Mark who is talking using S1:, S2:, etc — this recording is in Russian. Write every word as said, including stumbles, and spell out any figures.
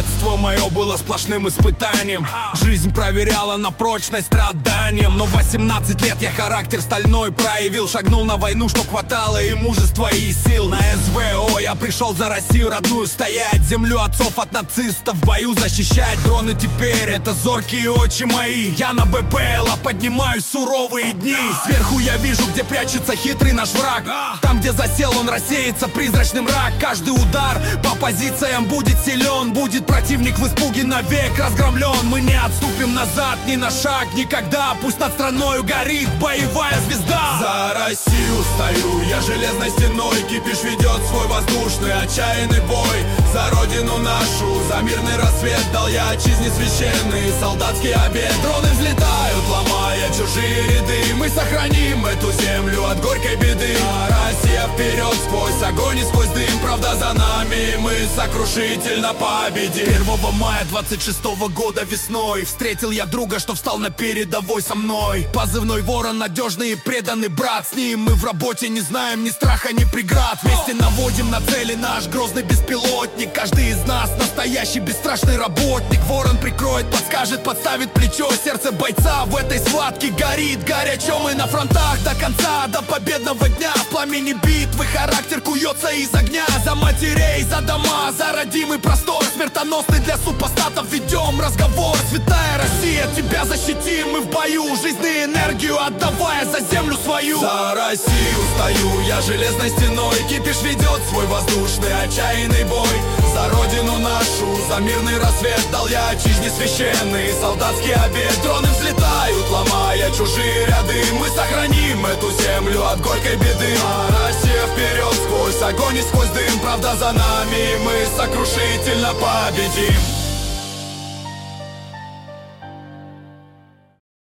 S1: Детство мое было сплошным испытанием. Жизнь проверяла на прочность страданием. Но в восемнадцать лет я характер стальной проявил. Шагнул на войну, что хватало и мужества, и сил. На эс вэ о я пришел за Россию родную стоять, землю отцов от нацистов в бою защищать. Дроны теперь это зоркие очи мои. Я на бэ пэ эл, а поднимаю суровые дни. Сверху я вижу, где прячется хитрый наш враг. Там, где засел он, рассеется призрачный мрак. Каждый удар по позициям будет силен. Будет противник в испуге навек разгромлен. Мы не отступим назад ни на шаг никогда. Пусть над страною горит боевая звезда. За Россию стою я железной стеной. Кипиш ведет свой воздушный отчаянный бой. За родину нашу, за мирный рассвет дал я отчизне священный солдатский обет. Дроны взлетают, ломая чужие ряды. Мы сохраним эту землю от горькой беды. А Россия вперед сквозь огонь и сквозь дым. Правда за нами, мы сокрушительно победим. Первого мая двадцать шестого года весной встретил я друга, что встал на передовой со мной. Позывной Ворон, надежный и преданный брат. С ним мы в работе не знаем ни страха, ни преград. Вместе наводим на цели наш грозный беспилотник. Каждый из нас настоящий бесстрашный работник. Ворон прикроет, подскажет, подставит плечо. Сердце бойца в этой схватке горит горячо. Мы на фронтах до конца, до победного дня. В пламени битвы характер куется из огня. За матерей, за дома, за родимый простор. Смертоносный для супостатов ведем разговор. Святая Россия, тебя защитим мы в бою. Жизнь и энергию отдавая за землю свою. За Россию стою я железной стеной. Кипиш ведет свой воздушный отчаянный бой. За родину нашу, за мирный рассвет дал я отчизне священный солдатский обет. Дроны взлетают, ломая чужие ряды. Мы сохраним эту землю от горькой беды. А Россия вперед сквозь огонь и сквозь дым. Правда за нами, мы сокрушительно победим.